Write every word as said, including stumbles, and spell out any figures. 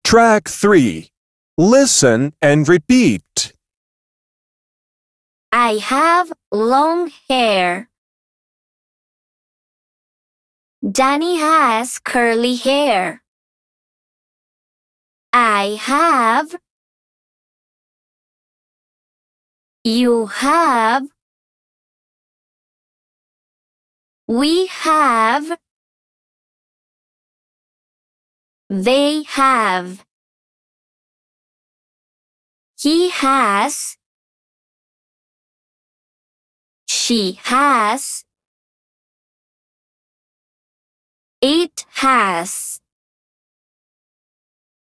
Track three. Listen and repeat. I have long hair. Danny has curly hair. I have. You have. We have. They have. He has. She has. It has.